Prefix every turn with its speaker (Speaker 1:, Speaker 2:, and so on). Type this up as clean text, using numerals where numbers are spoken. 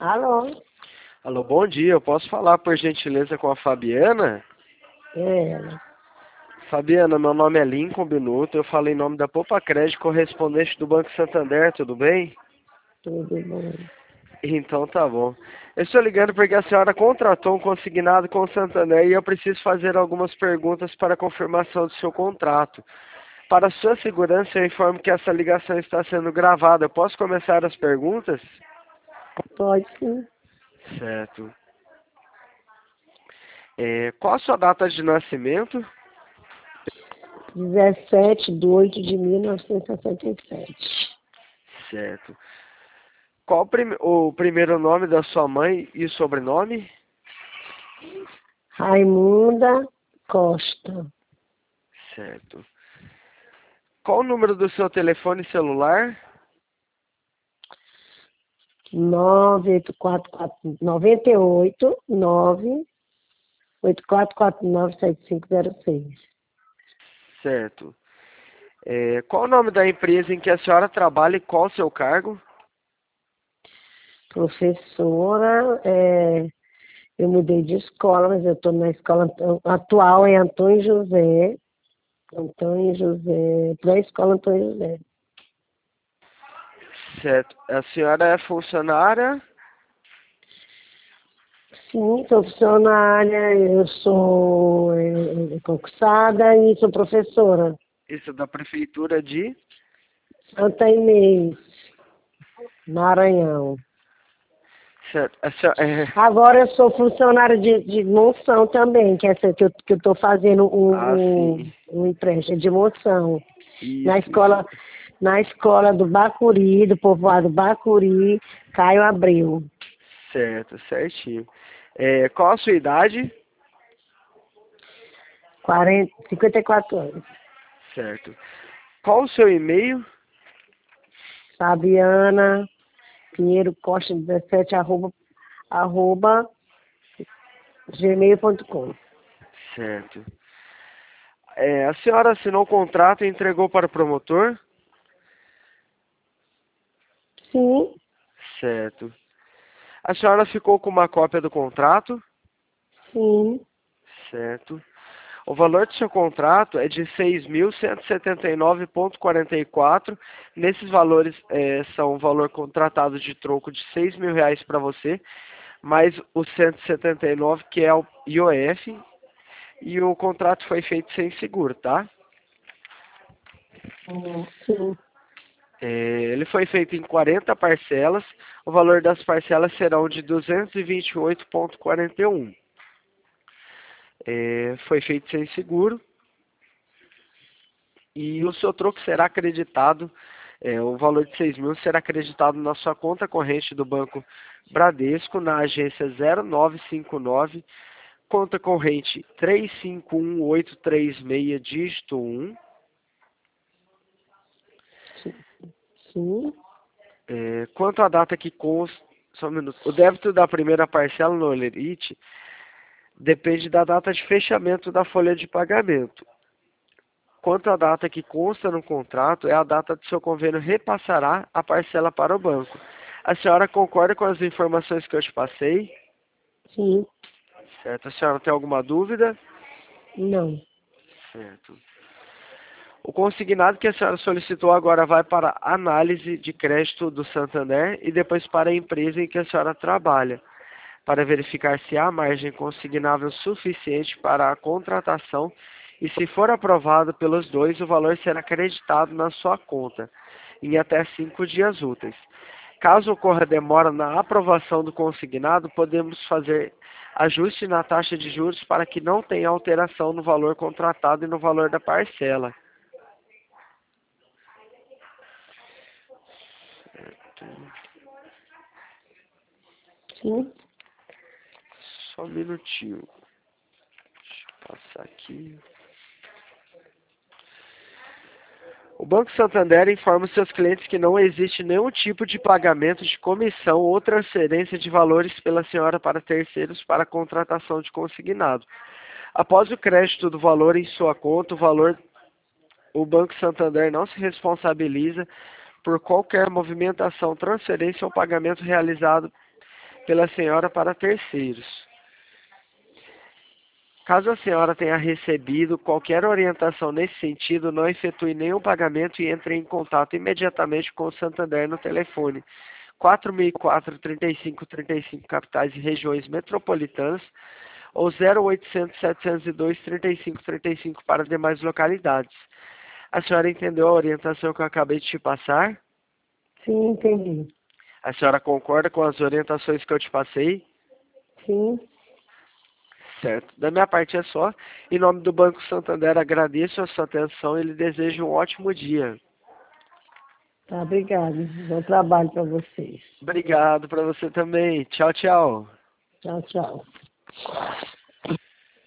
Speaker 1: Alô?
Speaker 2: Alô, bom dia. Eu posso falar, por gentileza, com a Fabiana?
Speaker 1: É ela.
Speaker 2: Fabiana, meu nome é Lincoln Binuto. Eu falo em nome da Poupa Crédito, correspondente do Banco Santander, tudo bem?
Speaker 1: Tudo bom?
Speaker 2: Então tá bom. Eu estou ligando porque a senhora contratou um consignado com o Santander e eu preciso fazer algumas perguntas para confirmação do seu contrato. Para sua segurança, eu informo que essa ligação está sendo gravada. Eu posso começar as perguntas?
Speaker 1: Pode sim.
Speaker 2: Certo. Qual a sua data de nascimento?
Speaker 1: 17/8/1967.
Speaker 2: Certo. Qual o primeiro nome da sua mãe e o sobrenome?
Speaker 1: Raimunda Costa.
Speaker 2: Certo. Qual o número do seu telefone celular?
Speaker 1: 9849-8449-7506.
Speaker 2: Certo. Qual o nome da empresa em que a senhora trabalha e qual o seu cargo?
Speaker 1: Professora, eu mudei de escola, mas eu estou na escola atual em Antônio José. Antônio José, pré-escola Antônio José.
Speaker 2: Certo. A senhora é funcionária?
Speaker 1: Sim, sou funcionária, eu sou concursada e sou professora.
Speaker 2: Isso da prefeitura de?
Speaker 1: Santa Inês, Maranhão.
Speaker 2: Certo.
Speaker 1: Agora eu sou funcionária de moção também, que é essa que eu estou fazendo
Speaker 2: Ah, sim.
Speaker 1: um empréstimo de moção. Na
Speaker 2: Isso, isso.
Speaker 1: escola, na escola do Bacuri, do povoado Bacuri, Caio Abreu.
Speaker 2: Certo, certinho. Qual a sua idade?
Speaker 1: 54 anos.
Speaker 2: Certo. Qual o seu e-mail?
Speaker 1: Fabiana Pinheiro Costa 17 arroba gmail.com.
Speaker 2: Certo. A senhora assinou o contrato e entregou para o promotor?
Speaker 1: Sim,
Speaker 2: Certo. A senhora ficou com uma cópia do contrato?
Speaker 1: sim,
Speaker 2: Certo. O valor do seu contrato é de 6.179,44. Nesses valores são o valor contratado de troco de R$ 6.000 para você, mais os 179 que é o IOF, e o contrato foi feito sem seguro, tá?
Speaker 1: sim.
Speaker 2: Ele foi feito em 40 parcelas. O valor das parcelas serão de 228,41. Foi feito sem seguro e o seu troco será acreditado. O valor de 6.000 será acreditado na sua conta corrente do Banco Bradesco, na agência 0959, conta corrente 351836, dígito 1.
Speaker 1: Sim,
Speaker 2: Quanto à data que consta, só um minuto. O débito da primeira parcela no Olerite depende da data de fechamento da folha de pagamento. Quanto à data que consta no contrato, é a data do seu convênio repassará a parcela para o banco. A senhora concorda com as informações que eu te passei?
Speaker 1: sim,
Speaker 2: Certo. A senhora tem alguma dúvida?
Speaker 1: não.
Speaker 2: Certo. O consignado que a senhora solicitou agora vai para análise de crédito do Santander e depois para a empresa em que a senhora trabalha, para verificar se há margem consignável suficiente para a contratação e, se for aprovado pelos dois, o valor será acreditado na sua conta em até 5 dias úteis. Caso ocorra demora na aprovação do consignado, podemos fazer ajuste na taxa de juros para que não tenha alteração no valor contratado e no valor da parcela.
Speaker 1: Sim,
Speaker 2: Só um minutinho. Deixa eu passar aqui. O Banco Santander informa os seus clientes que não existe nenhum tipo de pagamento de comissão ou transferência de valores pela senhora para terceiros para a contratação de consignado. Após o crédito do valor em sua conta, o Banco Santander não se responsabiliza por qualquer movimentação, transferência ou pagamento realizado pela senhora para terceiros. Caso a senhora tenha recebido qualquer orientação nesse sentido, não efetue nenhum pagamento e entre em contato imediatamente com o Santander no telefone 4004-3535 capitais e regiões metropolitanas ou 0800-702-3535 para demais localidades. A senhora entendeu a orientação que eu acabei de te passar?
Speaker 1: Sim, entendi.
Speaker 2: A senhora concorda com as orientações que eu te passei?
Speaker 1: Sim.
Speaker 2: Certo. Da minha parte é só. Em nome do Banco Santander, agradeço a sua atenção e lhe desejo um ótimo dia.
Speaker 1: Tá, obrigada. Bom trabalho para vocês.
Speaker 2: Obrigado para você também. Tchau, tchau.
Speaker 1: Tchau, tchau.